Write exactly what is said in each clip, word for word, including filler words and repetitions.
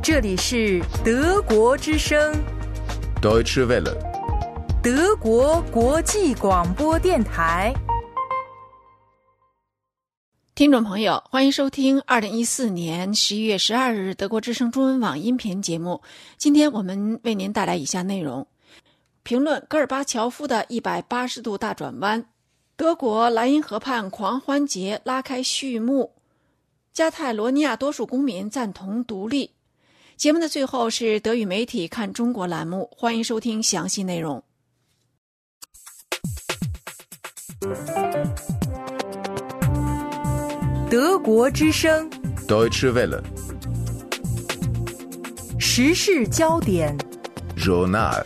这里是德国之声 Deutsche Welle， 德国国际广播电台。 听众朋友，欢迎收听二零一四年十一月十二日德国之声中文网音频节目。今天我们为您带来以下内容：评论戈尔巴乔夫的一百八十度大转弯，德国莱茵河畔狂欢节拉开序幕，加泰罗尼亚多数公民赞同独立。节目的最后是德语媒体看中国栏目，欢迎收听详细内容。 德国之声 Deutsche Welle， 时事焦点 Journal。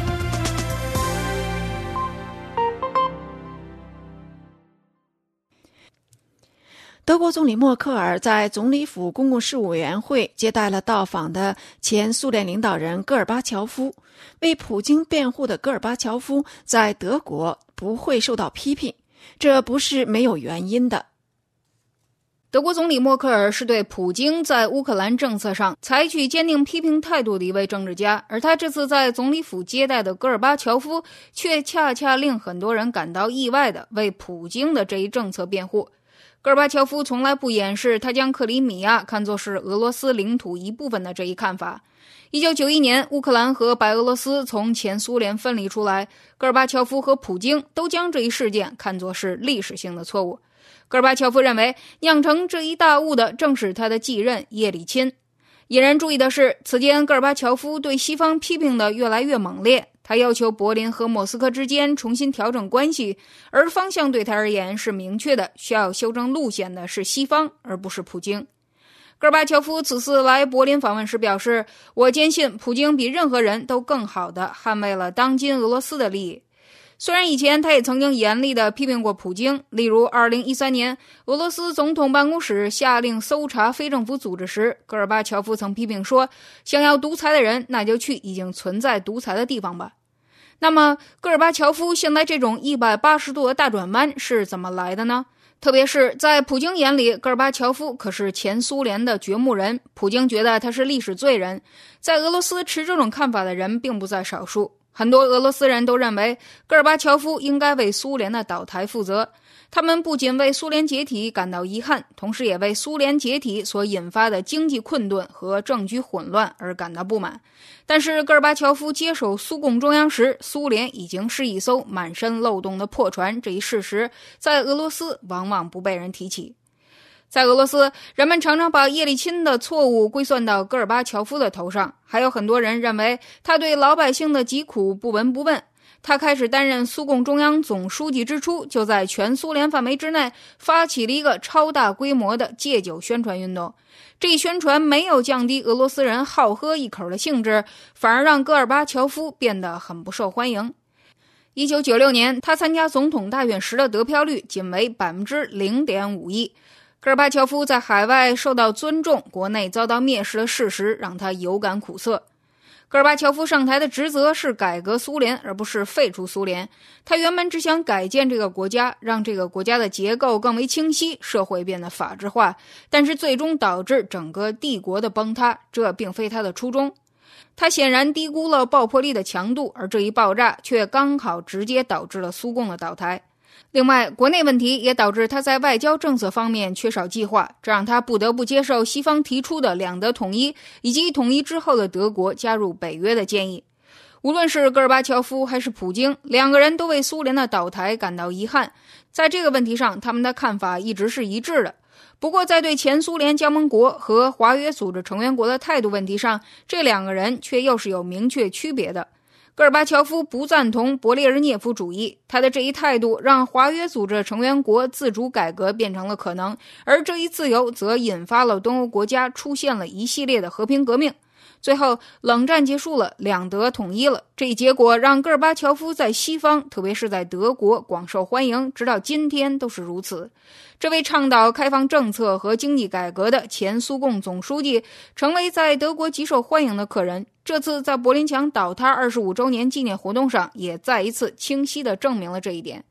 德国总理默克尔在总理府公共事务委员会接待了到访的前苏联领导人戈尔巴乔夫。为普京辩护的戈尔巴乔夫在德国不会受到批评，这不是没有原因的。 德国总理默克尔是对普京在乌克兰政策上采取坚定批评态度的一位政治家，而他这次在总理府接待的戈尔巴乔夫却恰恰令很多人感到意外地为普京的这一政策辩护。戈尔巴乔夫从来不掩饰他将克里米亚看作是俄罗斯领土一部分的这一看法。一九九一年，乌克兰和白俄罗斯从前苏联分离出来，戈尔巴乔夫和普京都将这一事件看作是历史性的错误。戈尔巴乔夫认为，酿成这一大误的正是他的继任叶利钦。引人注意的是，此间戈尔巴乔夫对西方批评的越来越猛烈，他要求柏林和莫斯科之间重新调整关系，而方向对他而言是明确的，需要修正路线的是西方，而不是普京。戈尔巴乔夫此次来柏林访问时表示，我坚信普京比任何人都更好地捍卫了当今俄罗斯的利益。虽然以前他也曾经严厉地批评过普京，例如二零一三年俄罗斯总统办公室下令搜查非政府组织时，戈尔巴乔夫曾批评说，想要独裁的人那就去已经存在独裁的地方吧。那么戈尔巴乔夫现在这种一百八十度的大转弯是怎么来的呢？特别是在普京眼里，戈尔巴乔夫可是前苏联的掘墓人，普京觉得他是历史罪人。在俄罗斯持这种看法的人并不在少数，很多俄罗斯人都认为戈尔巴乔夫应该为苏联的倒台负责。他们不仅为苏联解体感到遗憾，同时也为苏联解体所引发的经济困顿和政局混乱而感到不满。但是戈尔巴乔夫接手苏共中央时，苏联已经是一艘满身漏洞的破船，这一事实在俄罗斯往往不被人提起。在俄罗斯，人们常常把叶利钦的错误归算到戈尔巴乔夫的头上，还有很多人认为他对老百姓的疾苦不闻不问。他开始担任苏共中央总书记之初，就在全苏联范围之内发起了一个超大规模的戒酒宣传运动。这一宣传没有降低俄罗斯人好喝一口的兴致，反而让戈尔巴乔夫变得很不受欢迎。一九九六年，他参加总统大选时的得票率仅为 百分之零点五一。戈尔巴乔夫在海外受到尊重，国内遭到蔑视的事实让他有感苦涩。戈尔巴乔夫上台的职责是改革苏联，而不是废除苏联。他原本只想改建这个国家，让这个国家的结构更为清晰，社会变得法治化，但是最终导致整个帝国的崩塌，这并非他的初衷。他显然低估了爆破力的强度，而这一爆炸却刚好直接导致了苏共的倒台。另外，国内问题也导致他在外交政策方面缺少计划，这让他不得不接受西方提出的两德统一，以及统一之后的德国加入北约的建议。无论是戈尔巴乔夫还是普京，两个人都为苏联的倒台感到遗憾。在这个问题上，他们的看法一直是一致的。不过，在对前苏联加盟国和华约组织成员国的态度问题上，这两个人却又是有明确区别的。戈尔巴乔夫不赞同勃列日涅夫主义，他的这一态度让华约组织成员国自主改革变成了可能，而这一自由则引发了东欧国家出现了一系列的和平革命。最后，冷战结束了，两德统一了，这一结果让戈尔巴乔夫在西方，特别是在德国广受欢迎，直到今天都是如此。这位倡导开放政策和经济改革的前苏共总书记成为在德国极受欢迎的客人，这次在柏林墙倒塌二十五周年纪念活动上也再一次清晰地证明了这一点。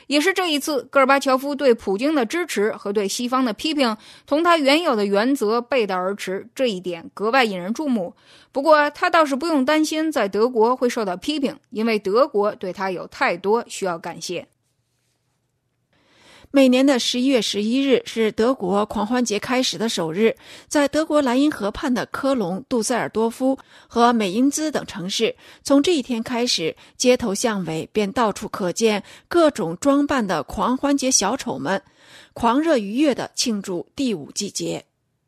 也是这一次，戈尔巴乔夫对普京的支持和对西方的批评同他原有的原则背道而驰，这一点格外引人注目。不过他倒是不用担心在德国会受到批评，因为德国对他有太多需要感谢。 每年的十一月十一日是德国狂欢节开始的首日，在德国莱茵河畔的科隆、杜塞尔多夫和美因兹等城市，从这一天开始，街头巷尾便到处可见各种装扮的狂欢节小丑们，狂热愉悦地庆祝第五季节。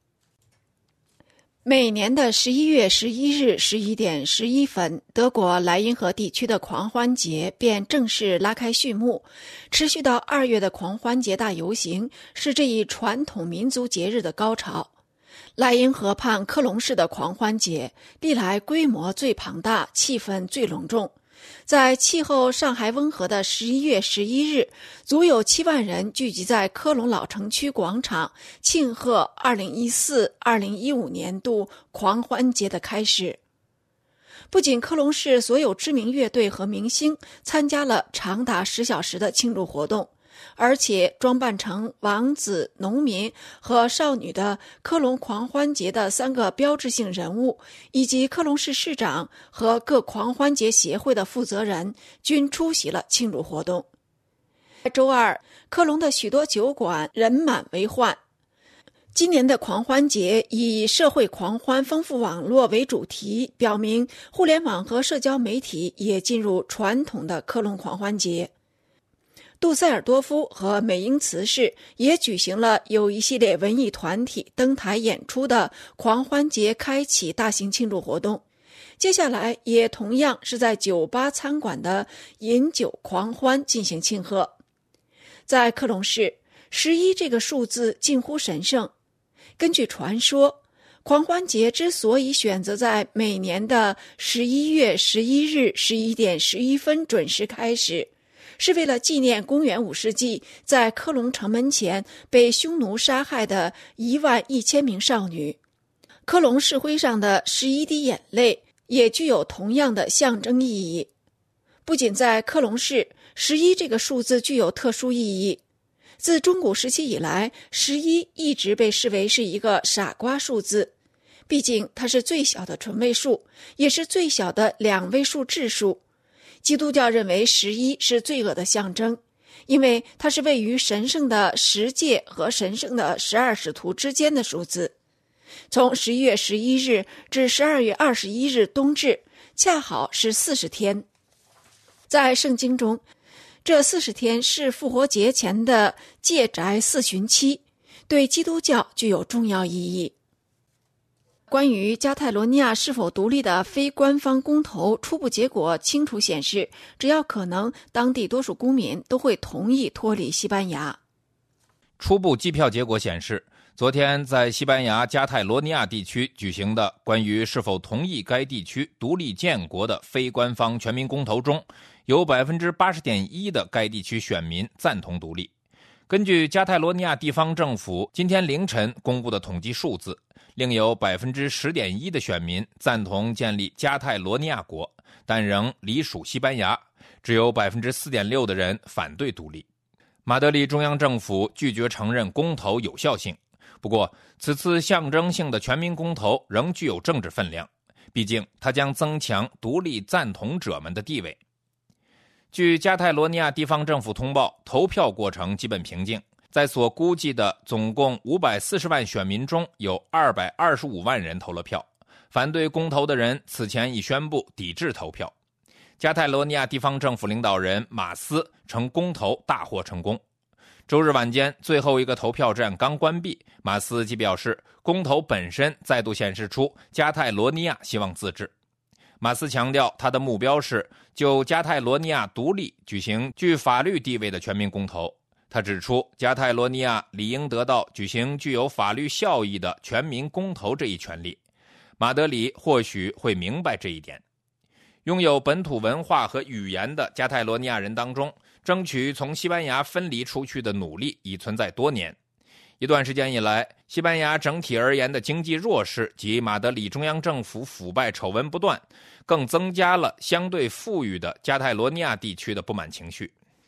每年的十一月十一日十一点十一分，德国莱茵河地区的狂欢节便正式拉开序幕。持续到二月的狂欢节大游行是这一传统民族节日的高潮。莱茵河畔科隆市的狂欢节历来规模最庞大，气氛最隆重。在气候尚还温和的十一月十一日，足有七万人聚集在科隆老城区广场，庆贺二零一四二零一五年度狂欢节的开始。不仅科隆市所有知名乐队和明星参加了长达十小时的庆祝活动，而且装扮成王子、农民和少女的科隆狂欢节的三个标志性人物，以及科隆市市长和各狂欢节协会的负责人均出席了庆祝活动。周二，科隆的许多酒馆人满为患。今年的狂欢节以社会狂欢丰富网络为主题，表明互联网和社交媒体也进入传统的科隆狂欢节。杜塞尔多夫和美因茨市也举行了有一系列文艺团体登台演出的狂欢节开启大型庆祝活动。接下来也同样是在酒吧餐馆的饮酒狂欢进行庆贺。在科隆市，十一这个数字近乎神圣。根据传说，狂欢节之所以选择在每年的十一月十一日十一点十一分准时开始，是为了纪念公元五世纪在科隆城门前被匈奴杀害的一万一千名少女。科隆市徽上的十一滴眼泪也具有同样的象征意义。不仅在科隆市，十一这个数字具有特殊意义。自中古时期以来，十一一直被视为是一个傻瓜数字，毕竟它是最小的纯位数，也是最小的两位数质数。基督教认为十一是罪恶的象征，因为它是位于神圣的十诫和神圣的十二使徒之间的数字。从十一月十一日至十二月二十一日冬至，恰好是四十天。在圣经中，这四十天是复活节前的戒宅四旬期，对基督教具有重要意义。关于加泰罗尼亚是否独立的非官方公投初步结果清楚显示，只要可能，当地多数公民都会同意脱离西班牙。 初步计票结果显示，昨天在西班牙加泰罗尼亚地区举行的关于是否同意该地区独立建国的非官方全民公投中，有 百分之八十点一 的该地区选民赞同独立。根据加泰罗尼亚地方政府今天凌晨公布的统计数字，另有 百分之十点一 的选民赞同建立加泰罗尼亚国，但仍隶属西班牙，只有 百分之四点六 的人反对独立。马德里中央政府拒绝承认公投有效性，不过此次象征性的全民公投仍具有政治分量，毕竟它将增强独立赞同者们的地位。据加泰罗尼亚地方政府通报，投票过程基本平静，在所估计的总共五百四十万选民中，有二百二十五万人投了票。反对公投的人此前已宣布抵制投票。加泰罗尼亚地方政府领导人马斯称公投大获成功。周日晚间，最后一个投票站刚关闭，马斯即表示，公投本身再度显示出加泰罗尼亚希望自治。马斯强调，他的目标是就加泰罗尼亚独立举行具法律地位的全民公投。他指出，加泰罗尼亚理应得到举行具有法律效益的全民公投这一权利。马德里或许会明白这一点。拥有本土文化和语言的加泰罗尼亚人当中，争取从西班牙分离出去的努力已存在多年。一段时间以来，西班牙整体而言的经济弱势及马德里中央政府腐败丑闻不断，更增加了相对富裕的加泰罗尼亚地区的不满情绪。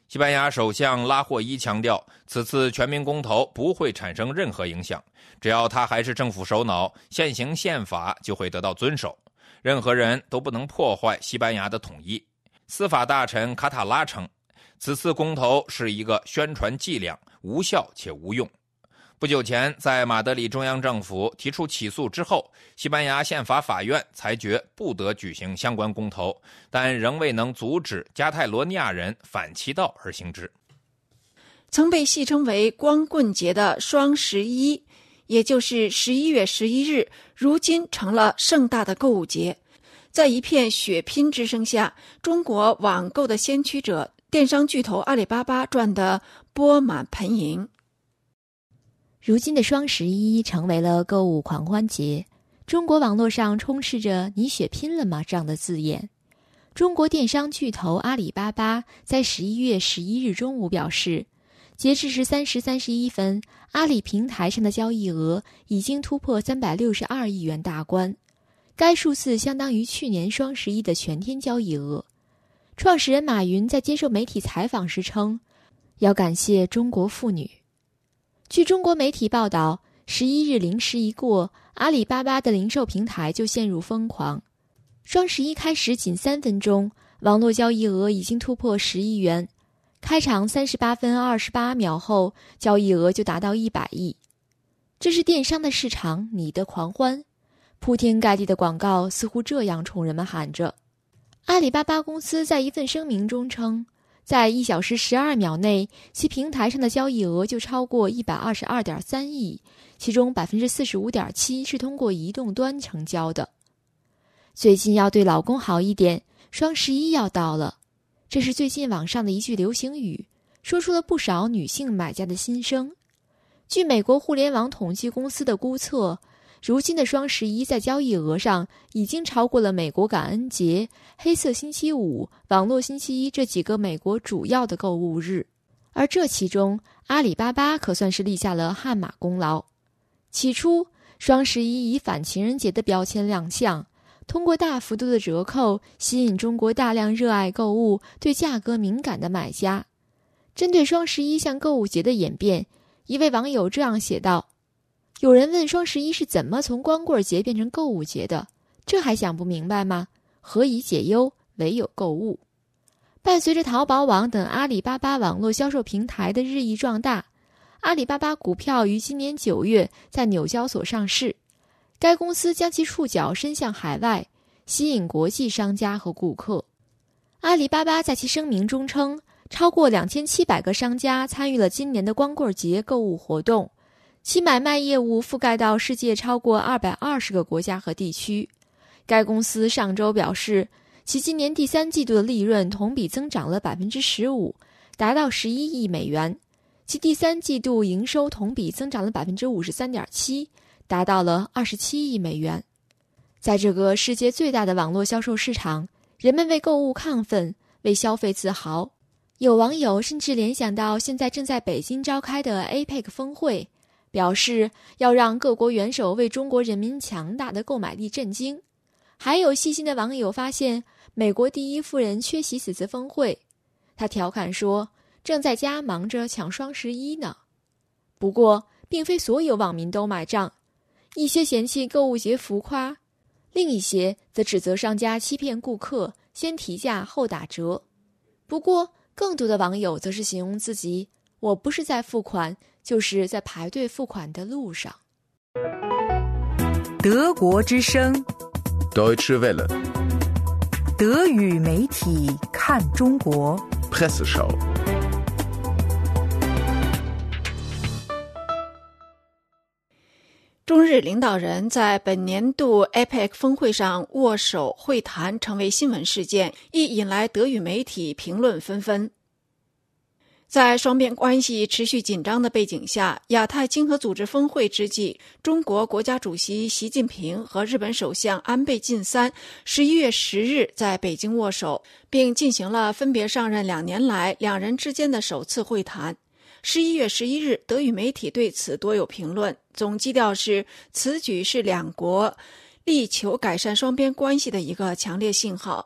西班牙首相拉霍伊强调，此次全民公投不会产生任何影响，只要他还是政府首脑，现行宪法就会得到遵守，任何人都不能破坏西班牙的统一。司法大臣卡塔拉称，此次公投是一个宣传伎俩，无效且无用。不久前，在马德里中央政府提出起诉之后，西班牙宪法法院裁决不得举行相关公投，但仍未能阻止加泰罗尼亚人反其道而行之。 曾被戏称为光棍节的双十一，也就是十一月十一日，如今成了盛大的购物节。在一片血拼之声下，中国网购的先驱者电商巨头阿里巴巴赚得钵满盆盈。 如今的双十一成为了购物狂欢节，中国网络上充斥着你血拼了吗这样的字眼。中国电商巨头阿里巴巴在十一月十一日中午表示，截至十三时三十一分，阿里平台上的交易额已经突破三百六十二亿元大关，该数字相当于去年双十一的全天交易额。创始人马云在接受媒体采访时称，要感谢中国妇女。据中国媒体报道，十一日零时一过，阿里巴巴的零售平台就陷入疯狂。双十一开始仅三分钟，网络交易额已经突破十亿元。开场三十八分二十八秒后，交易额就达到一百亿。这是电商的市场，你的狂欢。铺天盖地的广告似乎这样冲人们喊着。阿里巴巴公司在一份声明中称，在一小时十二秒内，其平台上的交易额就超过一百二十二点三亿，其中百分之四十五点七是通过移动端成交的。最近要对老公好一点，双十一要到了，这是最近网上的一句流行语，说出了不少女性买家的心声。据美国互联网统计公司的估测，如今的双十一在交易额上已经超过了美国感恩节、黑色星期五、网络星期一这几个美国主要的购物日，而这其中阿里巴巴可算是立下了汗马功劳。起初，双十一以反情人节的标签亮相，通过大幅度的折扣吸引中国大量热爱购物、对价格敏感的买家。针对双十一向购物节的演变，一位网友这样写道，有人问双十一是怎么从光棍节变成购物节的，这还想不明白吗？何以解忧，唯有购物。伴随着淘宝网等阿里巴巴网络销售平台的日益壮大，阿里巴巴股票于今年九月在纽交所上市，该公司将其触角伸向海外，吸引国际商家和顾客。阿里巴巴在其声明中称，超过两千七百个商家参与了今年的光棍节购物活动，其买卖业务覆盖到世界超过二百二十个国家和地区。该公司上周表示，其今年第三季度的利润同比增长了 百分之十五， 达到十一亿美元，其第三季度营收同比增长了 百分之五十三点七， 达到了二十七亿美元。在这个世界最大的网络销售市场，人们为购物亢奋，为消费自豪。有网友甚至联想到现在正在北京召开的 A P E C 峰会，表示要让各国元首为中国人民强大的购买力震惊。还有细心的网友发现，美国第一夫人缺席此次峰会，他调侃说，正在家忙着抢双十一呢。不过，并非所有网民都买账，一些嫌弃购物节浮夸，另一些则指责商家欺骗顾客，先提价后打折。不过，更多的网友则是形容自己，我不是在付款，就是在排队付款的路上。 德国之声 Deutsche Welle 德语媒体看中国 Presseschau。 中日领导人在本年度 A P E C 峰会上握手会谈成为新闻事件，亦引来德语媒体评论纷纷。在双边关系持续紧张的背景下，亚太经合组织峰会之际，中国国家主席习近平和日本首相安倍晋三十一月十日在北京握手，并进行了分别上任两年来两人之间的首次会谈。十一月十一日，德语媒体对此多有评论，总基调是此举是两国力求改善双边关系的一个强烈信号。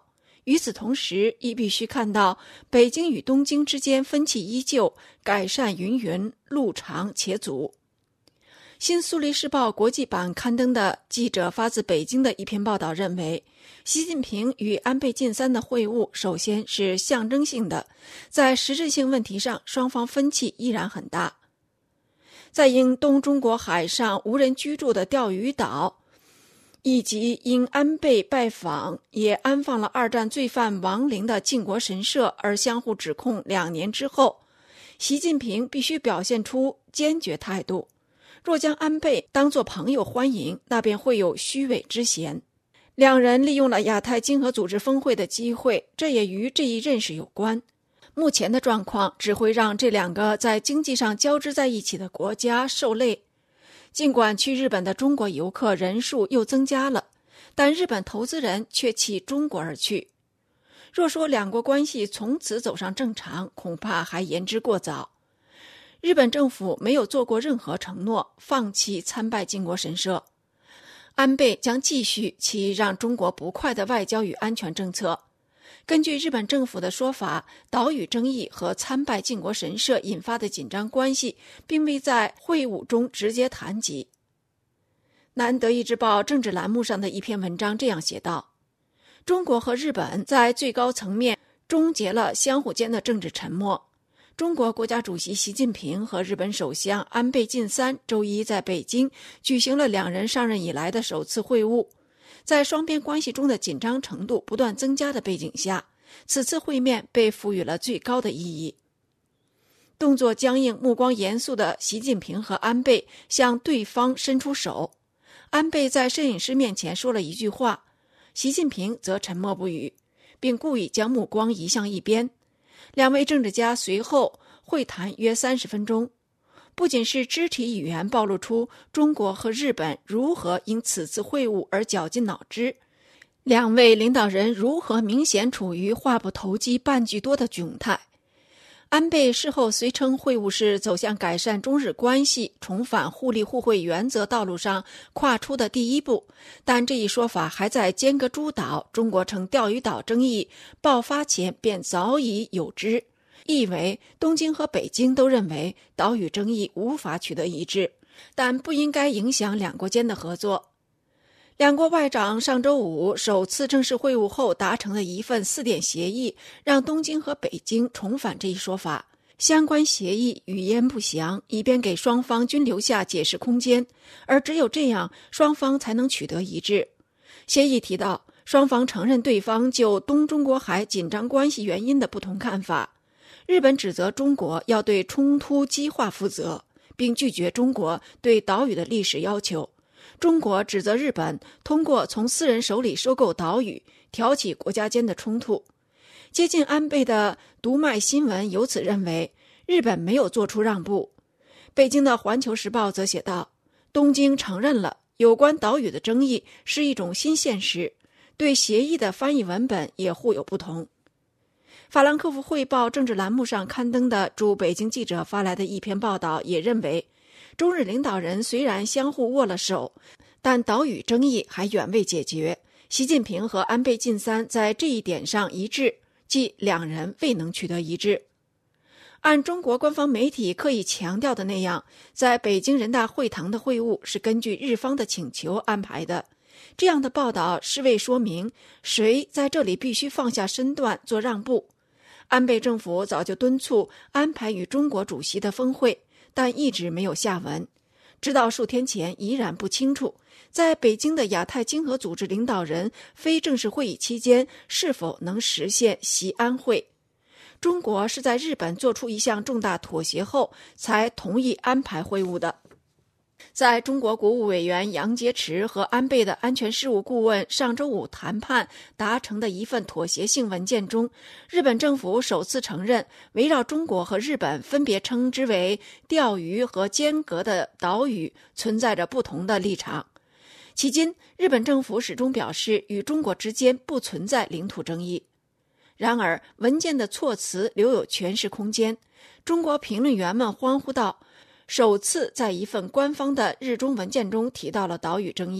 与此同时，亦必须看到北京与东京之间分歧依旧，改善云云，路长且阻。新苏黎世报国际版刊登的记者发自北京的一篇报道认为，习近平与安倍晋三的会晤首先是象征性的，在实质性问题上双方分歧依然很大。在因东中国海上无人居住的钓鱼岛，以及因安倍拜访也安放了二战罪犯亡灵的靖国神社而相互指控两年之后，习近平必须表现出坚决态度。若将安倍当作朋友欢迎，那便会有虚伪之嫌。两人利用了亚太经合组织峰会的机会，这也与这一认识有关。目前的状况只会让这两个在经济上交织在一起的国家受累。尽管去日本的中国游客人数又增加了，但日本投资人却弃中国而去。若说两国关系从此走上正常，恐怕还言之过早。日本政府没有做过任何承诺，放弃参拜靖国神社。安倍将继续其让中国不快的外交与安全政策。根据日本政府的说法，岛屿争议和参拜靖国神社引发的紧张关系并未在会晤中直接谈及。南德意志报政治栏目上的一篇文章这样写道：中国和日本在最高层面终结了相互间的政治沉默。中国国家主席习近平和日本首相安倍晋三周一在北京举行了两人上任以来的首次会晤。在双边关系中的紧张程度不断增加的背景下，此次会面被赋予了最高的意义。动作僵硬、目光严肃的习近平和安倍向对方伸出手。安倍在摄影师面前说了一句话，习近平则沉默不语，并故意将目光移向一边。两位政治家随后会谈约三十分钟，不仅是肢体语言暴露出中国和日本如何因此次会晤而绞尽脑汁，两位领导人如何明显处于话不投机半句多的窘态。安倍事后虽称会晤是走向改善中日关系、重返互利互惠原则道路上跨出的第一步，但这一说法还在尖阁诸岛中国称钓鱼岛争议爆发前便早已有之，意为东京和北京都认为岛屿争议无法取得一致，但不应该影响两国间的合作。两国外长上周五首次正式会晤后达成的一份四点协议，让东京和北京重返这一说法。相关协议语焉不详，以便给双方均留下解释空间，而只有这样，双方才能取得一致。协议提到，双方承认对方就东中国海紧张关系原因的不同看法。日本指责中国要对冲突激化负责，并拒绝中国对岛屿的历史要求。中国指责日本通过从私人手里收购岛屿，挑起国家间的冲突。接近安倍的读卖新闻由此认为，日本没有做出让步。北京的《环球时报》则写道，东京承认了有关岛屿的争议是一种新现实，对协议的翻译文本也互有不同。法兰克福汇报政治栏目上刊登的驻北京记者发来的一篇报道也认为，中日领导人虽然相互握了手，但岛屿争议还远未解决。习近平和安倍晋三在这一点上一致，即两人未能取得一致。按中国官方媒体刻意强调的那样，在北京人大会堂的会晤是根据日方的请求安排的。这样的报道是为说明谁在这里必须放下身段做让步。安倍政府早就敦促安排与中国主席的峰会，但一直没有下文，直到数天前依然不清楚，在北京的亚太经合组织领导人非正式会议期间是否能实现习安会。中国是在日本做出一项重大妥协后才同意安排会晤的。在中国国务委员杨洁篪和安倍的安全事务顾问上周五谈判达成的一份妥协性文件中，日本政府首次承认围绕中国和日本分别称之为钓鱼和尖阁的岛屿存在着不同的立场。迄今，日本政府始终表示与中国之间不存在领土争议。然而，文件的措辞留有诠释空间。中国评论员们欢呼道，首次在一份官方的日中文件中提到了岛屿争议。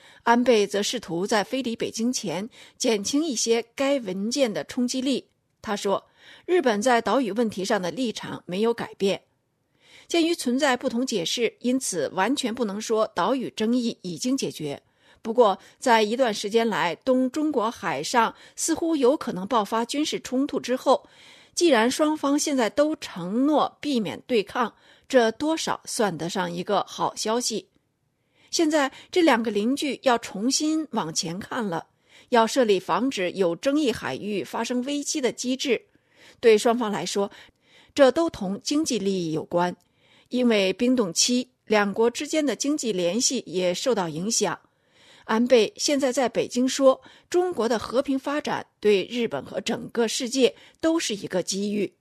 安倍则试图在飞离北京前减轻一些该文件的冲击力。他说，日本在岛屿问题上的立场没有改变。鉴于存在不同解释，因此完全不能说岛屿争议已经解决。不过，在一段时间来东中国海上似乎有可能爆发军事冲突之后，既然双方现在都承诺避免对抗，这多少算得上一个好消息。现在这两个邻居要重新往前看了，要设立防止有争议海域发生危机的机制。对双方来说，这都同经济利益有关，因为冰冻期，两国之间的经济联系也受到影响。安倍现在在北京说，中国的和平发展对日本和整个世界都是一个机遇。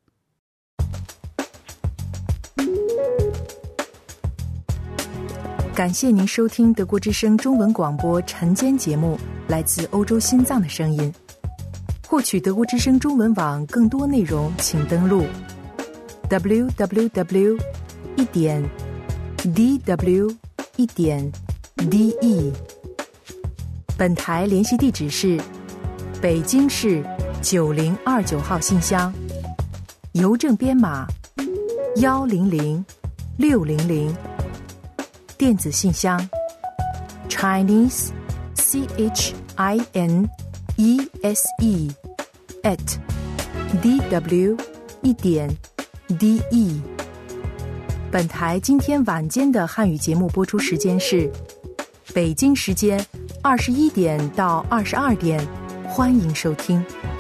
感谢您收听德国之声中文广播晨间节目，来自欧洲心脏的声音。获取德国之声中文网更多内容，请登录 double u double u double u 点 d w 点 d e。 本台联系地址是北京市九零二九号信箱，邮政编码幺零零六零零，电子信箱 Chinese C H I N E S E at d w 点 d e。 本台今天晚间的汉语节目播出时间是北京时间二十一点到二十二点，欢迎收听。